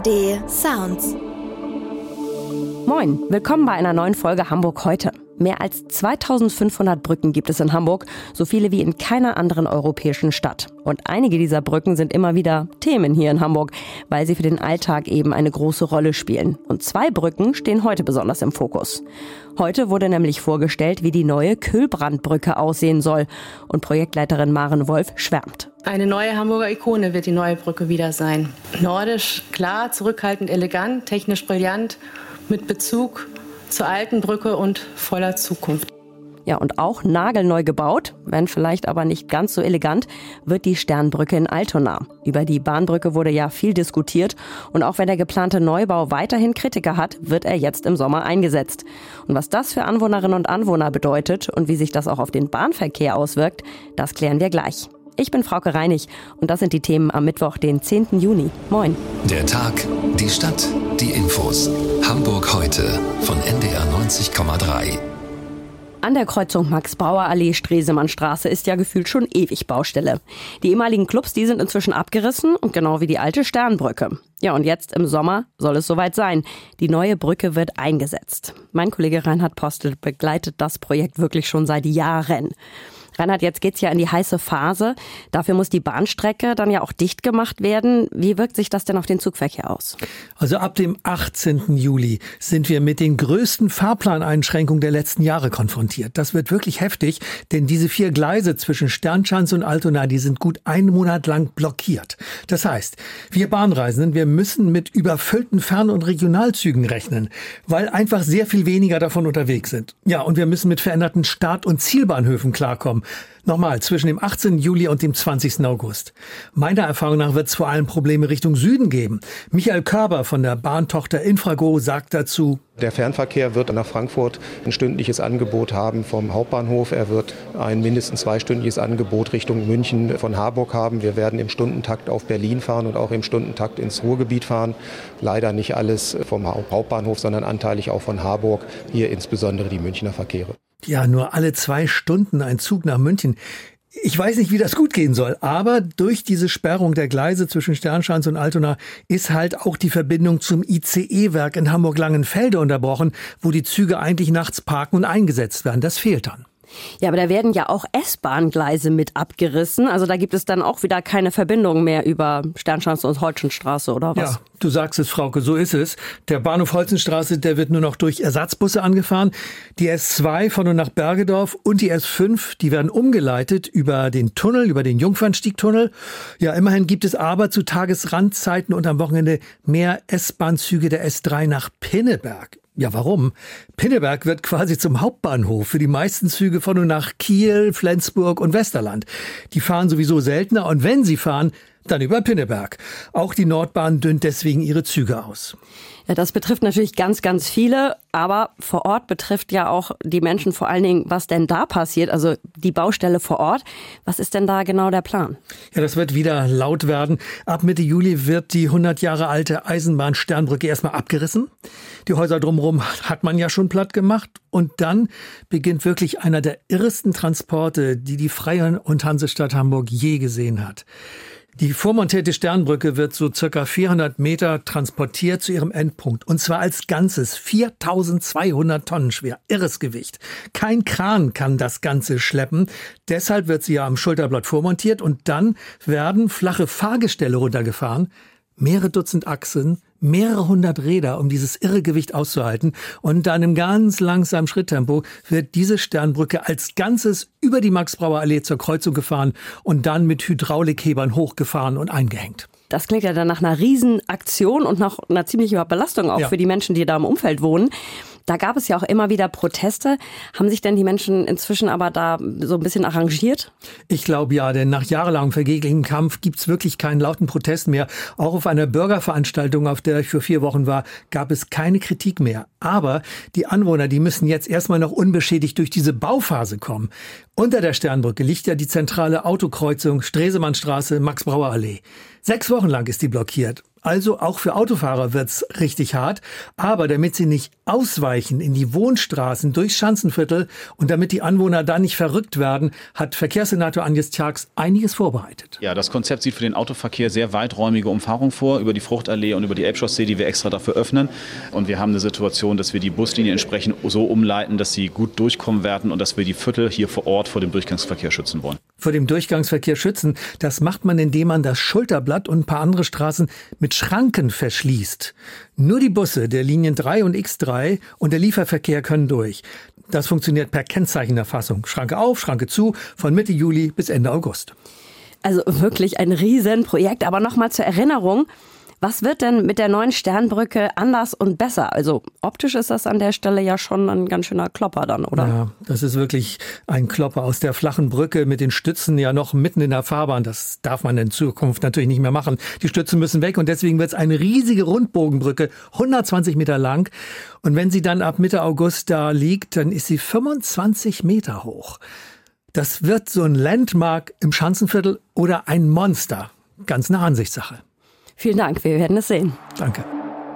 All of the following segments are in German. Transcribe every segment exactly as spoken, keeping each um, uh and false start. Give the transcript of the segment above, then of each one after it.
A R D Sounds. Moin, willkommen bei einer neuen Folge Hamburg heute. Mehr als zweitausendfünfhundert Brücken gibt es in Hamburg, so viele wie in keiner anderen europäischen Stadt. Und einige dieser Brücken sind immer wieder Themen hier in Hamburg, weil sie für den Alltag eben eine große Rolle spielen. Und zwei Brücken stehen heute besonders im Fokus. Heute wurde nämlich vorgestellt, wie die neue Kühlbrandbrücke aussehen soll. Und Projektleiterin Maren Wolf schwärmt. Eine neue Hamburger Ikone wird die neue Brücke wieder sein. Nordisch, klar, zurückhaltend, elegant, technisch brillant, mit Bezug zur alten Brücke und voller Zukunft. Ja, und auch nagelneu gebaut, wenn vielleicht aber nicht ganz so elegant, wird die Sternbrücke in Altona. Über die Bahnbrücke wurde ja viel diskutiert und auch wenn der geplante Neubau weiterhin Kritiker hat, wird er jetzt im Sommer eingesetzt. Und was das für Anwohnerinnen und Anwohner bedeutet und wie sich das auch auf den Bahnverkehr auswirkt, das klären wir gleich. Ich bin Frauke Reinig und das sind die Themen am Mittwoch, den zehnten Juni. Moin. Der Tag, die Stadt, die Infos. Hamburg heute von N D R neunzig Komma drei. An der Kreuzung Max-Brauer-Allee-Stresemannstraße ist ja gefühlt schon ewig Baustelle. Die ehemaligen Clubs, die sind inzwischen abgerissen und genau wie die alte Sternbrücke. Ja, und jetzt im Sommer soll es soweit sein. Die neue Brücke wird eingesetzt. Mein Kollege Reinhard Postel begleitet das Projekt wirklich schon seit Jahren. Reinhard, jetzt geht's ja in die heiße Phase. Dafür muss die Bahnstrecke dann ja auch dicht gemacht werden. Wie wirkt sich das denn auf den Zugverkehr aus? Also ab dem achtzehnten Juli sind wir mit den größten Fahrplaneinschränkungen der letzten Jahre konfrontiert. Das wird wirklich heftig, denn diese vier Gleise zwischen Sternschanze und Altona, die sind gut einen Monat lang blockiert. Das heißt, wir Bahnreisenden, wir müssen mit überfüllten Fern- und Regionalzügen rechnen, weil einfach sehr viel weniger davon unterwegs sind. Ja, und wir müssen mit veränderten Start- und Zielbahnhöfen klarkommen. Nochmal, zwischen dem achtzehnten Juli und dem zwanzigsten August. Meiner Erfahrung nach wird es vor allem Probleme Richtung Süden geben. Michael Körber von der Bahntochter Infrago sagt dazu: Der Fernverkehr wird nach Frankfurt ein stündliches Angebot haben vom Hauptbahnhof. Er wird ein mindestens zweistündiges Angebot Richtung München von Harburg haben. Wir werden im Stundentakt auf Berlin fahren und auch im Stundentakt ins Ruhrgebiet fahren. Leider nicht alles vom Hauptbahnhof, sondern anteilig auch von Harburg. Hier insbesondere die Münchner Verkehre. Ja, nur alle zwei Stunden ein Zug nach München. Ich weiß nicht, wie das gut gehen soll, aber durch diese Sperrung der Gleise zwischen Sternschanze und Altona ist halt auch die Verbindung zum I C E-Werk in Hamburg-Langenfelde unterbrochen, wo die Züge eigentlich nachts parken und eingesetzt werden. Das fehlt dann. Ja, aber da werden ja auch S-Bahn-Gleise mit abgerissen. Also da gibt es dann auch wieder keine Verbindung mehr über Sternschanze und Holzenstraße oder was? Ja, du sagst es, Frauke, so ist es. Der Bahnhof Holzenstraße, der wird nur noch durch Ersatzbusse angefahren. Die S zwei von und nach Bergedorf und die S fünf, die werden umgeleitet über den Tunnel, über den Jungfernstiegtunnel. Ja, immerhin gibt es aber zu Tagesrandzeiten und am Wochenende mehr S-Bahn-Züge der S drei nach Pinneberg. Ja, warum? Pinneberg wird quasi zum Hauptbahnhof für die meisten Züge von und nach Kiel, Flensburg und Westerland. Die fahren sowieso seltener und wenn sie fahren, dann über Pinneberg. Auch die Nordbahn dünnt deswegen ihre Züge aus. Ja, das betrifft natürlich ganz, ganz viele, aber vor Ort betrifft ja auch die Menschen vor allen Dingen, was denn da passiert, also die Baustelle vor Ort. Was ist denn da genau der Plan? Ja, das wird wieder laut werden. Ab Mitte Juli wird die hundert Jahre alte Eisenbahn-Sternbrücke erstmal abgerissen. Die Häuser drumherum hat man ja schon platt gemacht. Und dann beginnt wirklich einer der irresten Transporte, die die Freie und Hansestadt Hamburg je gesehen hat. Die vormontierte Sternbrücke wird so circa vierhundert Meter transportiert zu ihrem Endpunkt. Und zwar als Ganzes, viertausendzweihundert Tonnen schwer. Irres Gewicht. Kein Kran kann das Ganze schleppen. Deshalb wird sie ja am Schulterblatt vormontiert. Und dann werden flache Fahrgestelle runtergefahren. Mehrere Dutzend Achsen, mehrere hundert Räder, um dieses irre Gewicht auszuhalten. Und dann im ganz langsamen Schritttempo wird diese Sternbrücke als Ganzes über die Max-Brauer-Allee zur Kreuzung gefahren und dann mit Hydraulikhebern hochgefahren und eingehängt. Das klingt ja dann nach einer Riesenaktion und nach einer ziemlichen Belastung auch ja. für die Menschen, die da im Umfeld wohnen. Da gab es ja auch immer wieder Proteste. Haben sich denn die Menschen inzwischen aber da so ein bisschen arrangiert? Ich glaube ja, denn nach jahrelangem vergeblichem Kampf gibt's wirklich keinen lauten Protest mehr. Auch auf einer Bürgerveranstaltung, auf der ich für vier Wochen war, gab es keine Kritik mehr. Aber die Anwohner, die müssen jetzt erstmal noch unbeschädigt durch diese Bauphase kommen. Unter der Sternbrücke liegt ja die zentrale Autokreuzung Stresemannstraße, Max-Brauer-Allee. Sechs Wochen lang ist die blockiert. Also auch für Autofahrer wird's richtig hart. Aber damit sie nicht ausweichen in die Wohnstraßen durchs Schanzenviertel und damit die Anwohner da nicht verrückt werden, hat Verkehrssenator Agnes Tjax einiges vorbereitet. Ja, das Konzept sieht für den Autoverkehr sehr weiträumige Umfahrung vor, über die Fruchtallee und über die Elbchaussee, die wir extra dafür öffnen. Und wir haben eine Situation, dass wir die Buslinie entsprechend so umleiten, dass sie gut durchkommen werden und dass wir die Viertel hier vor Ort vor dem Durchgangsverkehr schützen wollen. Vor dem Durchgangsverkehr schützen, das macht man, indem man das Schulterblatt und ein paar andere Straßen mit Schranken verschließt. Nur die Busse der Linien drei und X drei und der Lieferverkehr können durch. Das funktioniert per Kennzeichenerfassung. Schranke auf, Schranke zu, von Mitte Juli bis Ende August. Also wirklich ein Riesenprojekt. Aber nochmal zur Erinnerung, was wird denn mit der neuen Sternbrücke anders und besser? Also optisch ist das an der Stelle ja schon ein ganz schöner Klopper dann, oder? Ja, das ist wirklich ein Klopper aus der flachen Brücke mit den Stützen ja noch mitten in der Fahrbahn. Das darf man in Zukunft natürlich nicht mehr machen. Die Stützen müssen weg und deswegen wird es eine riesige Rundbogenbrücke, hundertzwanzig Meter lang. Und wenn sie dann ab Mitte August da liegt, dann ist sie fünfundzwanzig Meter hoch. Das wird so ein Landmark im Schanzenviertel oder ein Monster. Ganz eine Ansichtssache. Vielen Dank, wir werden es sehen. Danke.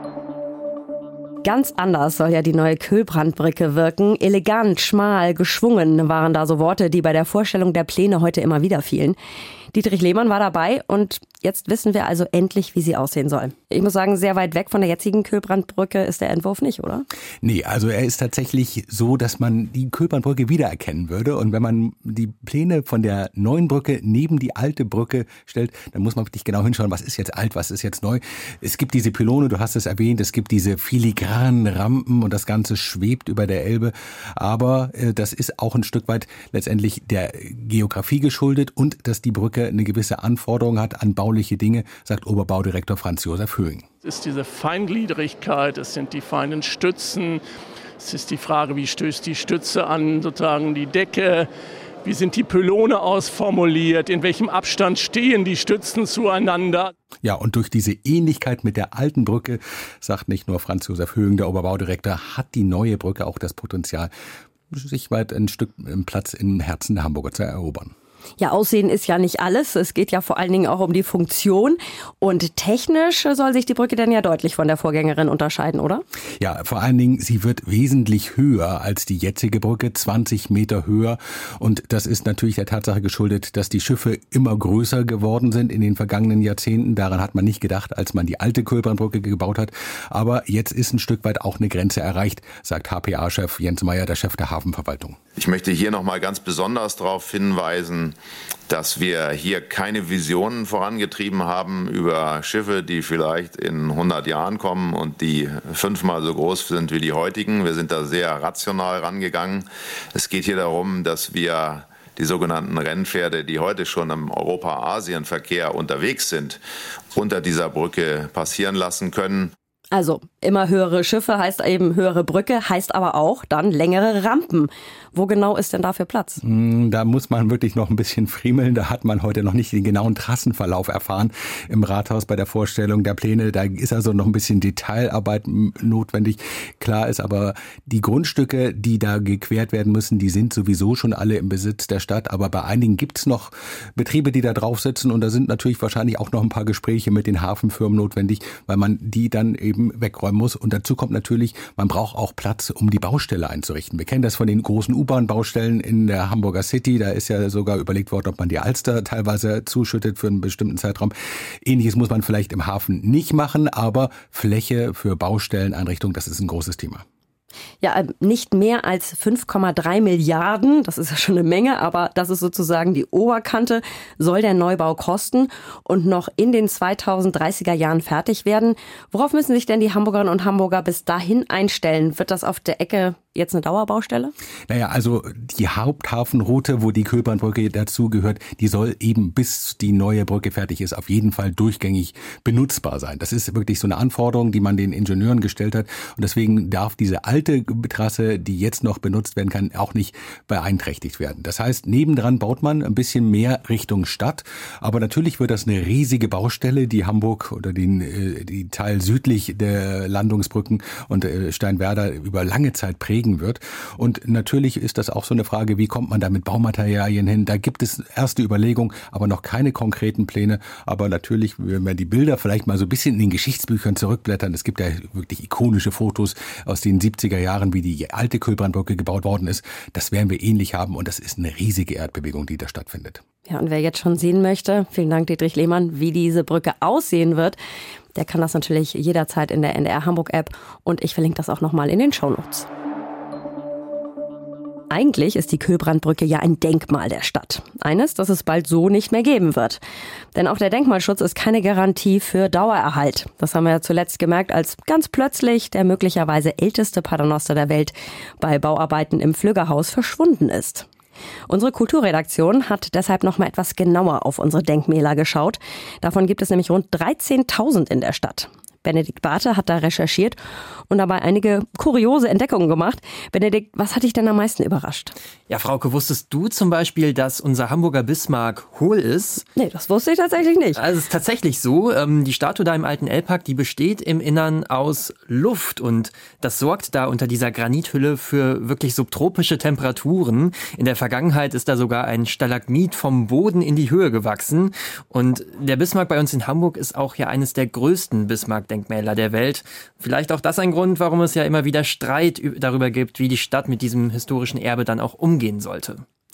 Ganz anders soll ja die neue Kühlbrandbrücke wirken. Elegant, schmal, geschwungen waren da so Worte, die bei der Vorstellung der Pläne heute immer wieder fielen. Dietrich Lehmann war dabei und jetzt wissen wir also endlich, wie sie aussehen soll. Ich muss sagen, sehr weit weg von der jetzigen Kühlbrandbrücke ist der Entwurf nicht, oder? Nee, also er ist tatsächlich so, dass man die Kühlbrandbrücke wiedererkennen würde. Und wenn man die Pläne von der neuen Brücke neben die alte Brücke stellt, dann muss man wirklich genau hinschauen, was ist jetzt alt, was ist jetzt neu. Es gibt diese Pylone, du hast es erwähnt, es gibt diese filigranen Rampen und das Ganze schwebt über der Elbe. Aber äh, das ist auch ein Stück weit letztendlich der Geografie geschuldet und dass die Brücke eine gewisse Anforderung hat an bauliche Dinge, sagt Oberbaudirektor Franz Josef Höhing. Es ist diese Feingliedrigkeit, es sind die feinen Stützen, es ist die Frage, wie stößt die Stütze an sozusagen die Decke, wie sind die Pylone ausformuliert, in welchem Abstand stehen die Stützen zueinander. Ja, und durch diese Ähnlichkeit mit der alten Brücke, sagt nicht nur Franz Josef Höhing, der Oberbaudirektor, hat die neue Brücke auch das Potenzial, sich weit ein Stück Platz im Herzen der Hamburger zu erobern. Ja, Aussehen ist ja nicht alles. Es geht ja vor allen Dingen auch um die Funktion. Und technisch soll sich die Brücke dann ja deutlich von der Vorgängerin unterscheiden, oder? Ja, vor allen Dingen, sie wird wesentlich höher als die jetzige Brücke, zwanzig Meter höher. Und das ist natürlich der Tatsache geschuldet, dass die Schiffe immer größer geworden sind in den vergangenen Jahrzehnten. Daran hat man nicht gedacht, als man die alte Kühlbrandbrücke gebaut hat. Aber jetzt ist ein Stück weit auch eine Grenze erreicht, sagt H P A-Chef Jens Meyer, der Chef der Hafenverwaltung. Ich möchte hier noch mal ganz besonders darauf hinweisen, dass wir hier keine Visionen vorangetrieben haben über Schiffe, die vielleicht in hundert Jahren kommen und die fünfmal so groß sind wie die heutigen. Wir sind da sehr rational rangegangen. Es geht hier darum, dass wir die sogenannten Rennpferde, die heute schon im Europa-Asien-Verkehr unterwegs sind, unter dieser Brücke passieren lassen können. Also immer höhere Schiffe heißt eben höhere Brücke, heißt aber auch dann längere Rampen. Wo genau ist denn dafür Platz? Da muss man wirklich noch ein bisschen friemeln. Da hat man heute noch nicht den genauen Trassenverlauf erfahren im Rathaus bei der Vorstellung der Pläne. Da ist also noch ein bisschen Detailarbeit notwendig. Klar ist aber, die Grundstücke, die da gequert werden müssen, die sind sowieso schon alle im Besitz der Stadt. Aber bei einigen gibt es noch Betriebe, die da drauf sitzen. Und da sind natürlich wahrscheinlich auch noch ein paar Gespräche mit den Hafenfirmen notwendig, weil man die dann eben wegräumen muss. Und dazu kommt natürlich, man braucht auch Platz, um die Baustelle einzurichten. Wir kennen das von den großen U-Bahn-Baustellen in der Hamburger City. Da ist ja sogar überlegt worden, ob man die Alster teilweise zuschüttet für einen bestimmten Zeitraum. Ähnliches muss man vielleicht im Hafen nicht machen, aber Fläche für Baustelleneinrichtungen, das ist ein großes Thema. Ja, nicht mehr als fünf Komma drei Milliarden, das ist ja schon eine Menge, aber das ist sozusagen die Oberkante, soll der Neubau kosten und noch in den zweitausenddreißiger Jahren fertig werden. Worauf müssen sich denn die Hamburgerinnen und Hamburger bis dahin einstellen? Wird das auf der Ecke jetzt eine Dauerbaustelle? Naja, also die Haupthafenroute, wo die Kühlbrandbrücke dazugehört, die soll eben bis die neue Brücke fertig ist, auf jeden Fall durchgängig benutzbar sein. Das ist wirklich so eine Anforderung, die man den Ingenieuren gestellt hat. Und deswegen darf diese alte Trasse, die jetzt noch benutzt werden kann, auch nicht beeinträchtigt werden. Das heißt, nebendran baut man ein bisschen mehr Richtung Stadt. Aber natürlich wird das eine riesige Baustelle, die Hamburg oder den die Teil südlich der Landungsbrücken und Steinwerder über lange Zeit prägen bewegen wird. Und natürlich ist das auch so eine Frage, wie kommt man da mit Baumaterialien hin? Da gibt es erste Überlegungen, aber noch keine konkreten Pläne. Aber natürlich, wenn wir die Bilder vielleicht mal so ein bisschen in den Geschichtsbüchern zurückblättern, es gibt ja wirklich ikonische Fotos aus den siebziger Jahren, wie die alte Kühlbrandbrücke gebaut worden ist. Das werden wir ähnlich haben und das ist eine riesige Erdbewegung, die da stattfindet. Ja, und wer jetzt schon sehen möchte, vielen Dank Dietrich Lehmann, wie diese Brücke aussehen wird, der kann das natürlich jederzeit in der N D R Hamburg App und ich verlinke das auch nochmal in den Shownotes. Eigentlich ist die Kühlbrandbrücke ja ein Denkmal der Stadt. Eines, das es bald so nicht mehr geben wird. Denn auch der Denkmalschutz ist keine Garantie für Dauererhalt. Das haben wir ja zuletzt gemerkt, als ganz plötzlich der möglicherweise älteste Paternoster der Welt bei Bauarbeiten im Flüggerhaus verschwunden ist. Unsere Kulturredaktion hat deshalb noch mal etwas genauer auf unsere Denkmäler geschaut. Davon gibt es nämlich rund dreizehntausend in der Stadt. Benedikt Barthe hat da recherchiert und dabei einige kuriose Entdeckungen gemacht. Benedikt, was hat dich denn am meisten überrascht? Ja, Frauke, wusstest du zum Beispiel, dass unser Hamburger Bismarck hohl ist? Nee, das wusste ich tatsächlich nicht. Also es ist tatsächlich so. Ähm, die Statue da im alten Elbpark, die besteht im Innern aus Luft und das sorgt da unter dieser Granithülle für wirklich subtropische Temperaturen. In der Vergangenheit ist da sogar ein Stalagmit vom Boden in die Höhe gewachsen und der Bismarck bei uns in Hamburg ist auch ja eines der größten Bismarck-Denkmäler der Welt. Vielleicht auch das ein Grund, warum es ja immer wieder Streit darüber gibt, wie die Stadt mit diesem historischen Erbe dann auch umgehen sollte.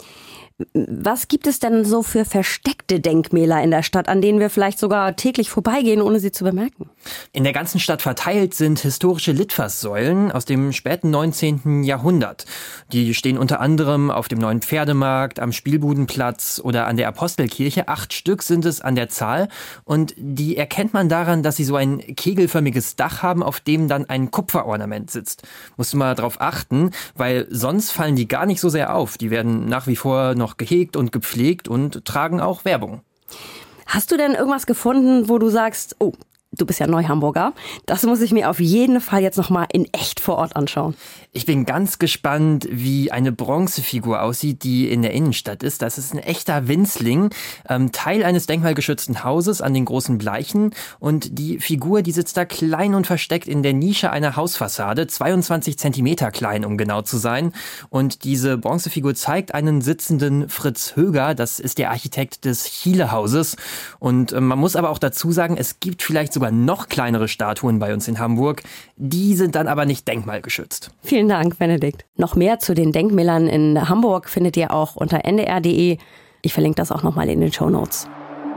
Was gibt es denn so für versteckte Denkmäler in der Stadt, an denen wir vielleicht sogar täglich vorbeigehen, ohne sie zu bemerken? In der ganzen Stadt verteilt sind historische Litfaßsäulen aus dem späten neunzehnten Jahrhundert. Die stehen unter anderem auf dem neuen Pferdemarkt, am Spielbudenplatz oder an der Apostelkirche. Acht Stück sind es an der Zahl und die erkennt man daran, dass sie so ein kegelförmiges Dach haben, auf dem dann ein Kupferornament sitzt. Musst du mal drauf achten, weil sonst fallen die gar nicht so sehr auf. Die werden nach wie vor noch noch gehegt und gepflegt und tragen auch Werbung. Hast du denn irgendwas gefunden, wo du sagst, oh, du bist ja Neuhamburger, das muss ich mir auf jeden Fall jetzt noch mal in echt vor Ort anschauen? Ich bin ganz gespannt, wie eine Bronzefigur aussieht, die in der Innenstadt ist. Das ist ein echter Winzling, ähm, Teil eines denkmalgeschützten Hauses an den Großen Bleichen. Und die Figur, die sitzt da klein und versteckt in der Nische einer Hausfassade, zweiundzwanzig Zentimeter klein, um genau zu sein. Und diese Bronzefigur zeigt einen sitzenden Fritz Höger, das ist der Architekt des Chiele-Hauses. Und äh, man muss aber auch dazu sagen, es gibt vielleicht sogar noch kleinere Statuen bei uns in Hamburg. Die sind dann aber nicht denkmalgeschützt. Vielen Dank, Benedikt. Noch mehr zu den Denkmälern in Hamburg findet ihr auch unter n d r punkt d e. Ich verlinke das auch nochmal in den Shownotes.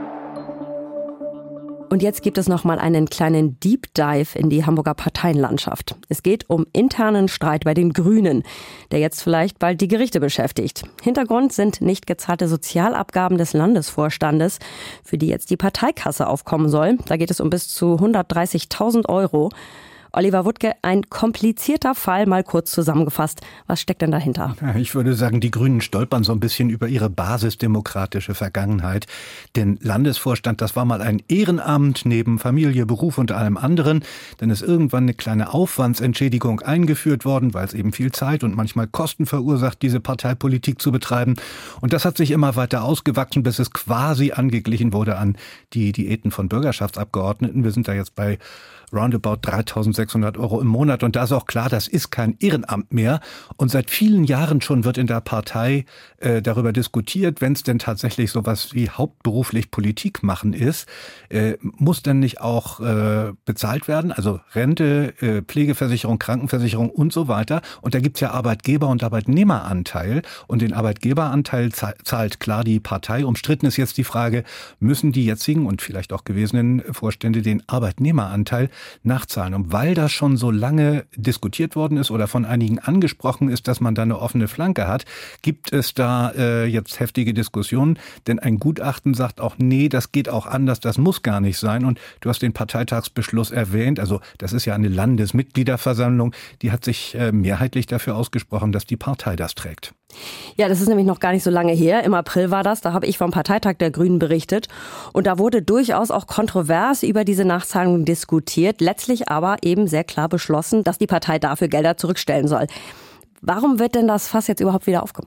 Und jetzt gibt es nochmal einen kleinen Deep Dive in die Hamburger Parteienlandschaft. Es geht um internen Streit bei den Grünen, der jetzt vielleicht bald die Gerichte beschäftigt. Hintergrund sind nicht gezahlte Sozialabgaben des Landesvorstandes, für die jetzt die Parteikasse aufkommen soll. Da geht es um bis zu hundertdreißigtausend Euro. Oliver Wuttke, ein komplizierter Fall, mal kurz zusammengefasst. Was steckt denn dahinter? Ich würde sagen, die Grünen stolpern so ein bisschen über ihre basisdemokratische Vergangenheit. Denn Landesvorstand, das war mal ein Ehrenamt neben Familie, Beruf und allem anderen. Dann ist irgendwann eine kleine Aufwandsentschädigung eingeführt worden, weil es eben viel Zeit und manchmal Kosten verursacht, diese Parteipolitik zu betreiben. Und das hat sich immer weiter ausgewachsen, bis es quasi angeglichen wurde an die Diäten von Bürgerschaftsabgeordneten. Wir sind da jetzt bei roundabout dreitausendsechshundert Euro im Monat. Und da ist auch klar, das ist kein Ehrenamt mehr. Und seit vielen Jahren schon wird in der Partei äh, darüber diskutiert, wenn es denn tatsächlich sowas wie hauptberuflich Politik machen ist, äh, muss denn nicht auch äh, bezahlt werden? Also Rente, äh, Pflegeversicherung, Krankenversicherung und so weiter. Und da gibt's ja Arbeitgeber- und Arbeitnehmeranteil. Und den Arbeitgeberanteil zahlt klar die Partei. Umstritten ist jetzt die Frage, müssen die jetzigen und vielleicht auch gewesenen Vorstände den Arbeitnehmeranteil nachzahlen. Und weil das schon so lange diskutiert worden ist oder von einigen angesprochen ist, dass man da eine offene Flanke hat, gibt es da äh, jetzt heftige Diskussionen. Denn ein Gutachten sagt auch, nee, das geht auch anders, das muss gar nicht sein. Und du hast den Parteitagsbeschluss erwähnt. Also das ist ja eine Landesmitgliederversammlung. Die hat sich äh, mehrheitlich dafür ausgesprochen, dass die Partei das trägt. Ja, das ist nämlich noch gar nicht so lange her. Im April war das, da habe ich vom Parteitag der Grünen berichtet. Und da wurde durchaus auch kontrovers über diese Nachzahlung diskutiert. Letztlich aber eben sehr klar beschlossen, dass die Partei dafür Gelder zurückstellen soll. Warum wird denn das Fass jetzt überhaupt wieder aufgemacht?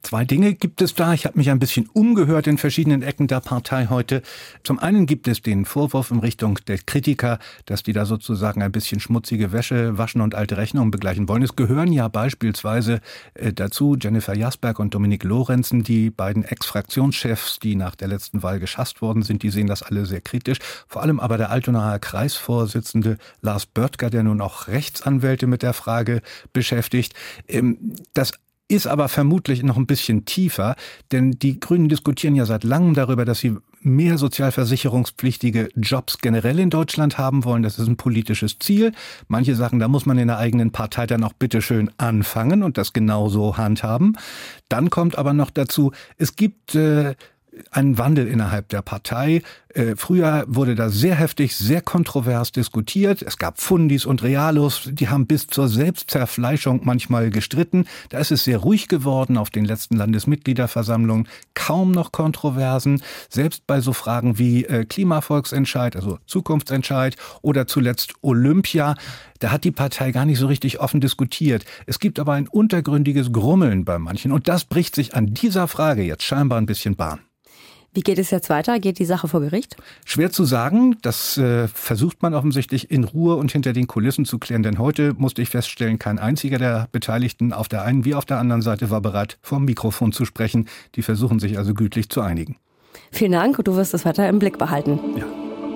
Zwei Dinge gibt es da. Ich habe mich ein bisschen umgehört in verschiedenen Ecken der Partei heute. Zum einen gibt es den Vorwurf in Richtung der Kritiker, dass die da sozusagen ein bisschen schmutzige Wäsche waschen und alte Rechnungen begleichen wollen. Es gehören ja beispielsweise äh, dazu Jennifer Jasberg und Dominik Lorenzen, die beiden Ex-Fraktionschefs, die nach der letzten Wahl geschasst worden sind. Die sehen das alle sehr kritisch. Vor allem aber der Altonaer Kreisvorsitzende Lars Böttger, der nun auch Rechtsanwälte mit der Frage beschäftigt. Ähm, das ist aber vermutlich noch ein bisschen tiefer, denn die Grünen diskutieren ja seit langem darüber, dass sie mehr sozialversicherungspflichtige Jobs generell in Deutschland haben wollen. Das ist ein politisches Ziel. Manche sagen, da muss man in der eigenen Partei dann auch bitteschön anfangen und das genauso handhaben. Dann kommt aber noch dazu, es gibt äh, einen Wandel innerhalb der Partei. Äh, früher wurde da sehr heftig, sehr kontrovers diskutiert. Es gab Fundis und Realos, die haben bis zur Selbstzerfleischung manchmal gestritten. Da ist es sehr ruhig geworden auf den letzten Landesmitgliederversammlungen. Kaum noch Kontroversen. Selbst bei so Fragen wie äh, Klimavolksentscheid, also Zukunftsentscheid oder zuletzt Olympia, da hat die Partei gar nicht so richtig offen diskutiert. Es gibt aber ein untergründiges Grummeln bei manchen und das bricht sich an dieser Frage jetzt scheinbar ein bisschen Bahn. Wie geht es jetzt weiter? Geht die Sache vor Gericht? Schwer zu sagen. Das äh, versucht man offensichtlich in Ruhe und hinter den Kulissen zu klären. Denn heute musste ich feststellen, kein einziger der Beteiligten auf der einen wie auf der anderen Seite war bereit, vom Mikrofon zu sprechen. Die versuchen sich also gütlich zu einigen. Vielen Dank und du wirst es weiter im Blick behalten. Ja.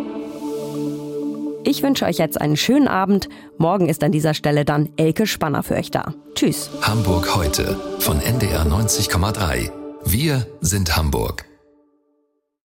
Ich wünsche euch jetzt einen schönen Abend. Morgen ist an dieser Stelle dann Elke Spanner für euch da. Tschüss. Hamburg heute von N D R neunzig Komma drei. Wir sind Hamburg.